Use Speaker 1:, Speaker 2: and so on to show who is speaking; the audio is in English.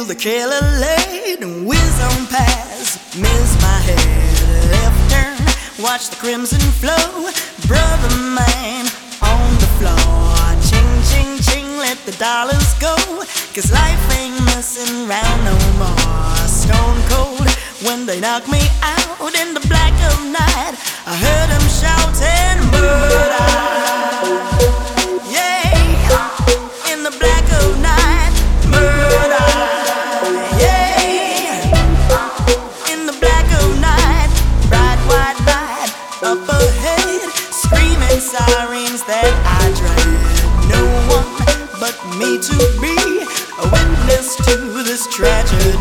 Speaker 1: the killer laid and whiz on past. Miss my head, left turn, watch the crimson flow. Brother man on the floor, ching, ching, ching, let the dollars go. 'Cause life ain't messing round no more. Stone cold when they knock me out in the black of night. I heard them shouting murder. Yeah, in the black of night, murder. Yeah, in the black of night, bright white light up ahead, screaming sirens that I dread. No one but me to be a witness to this tragedy.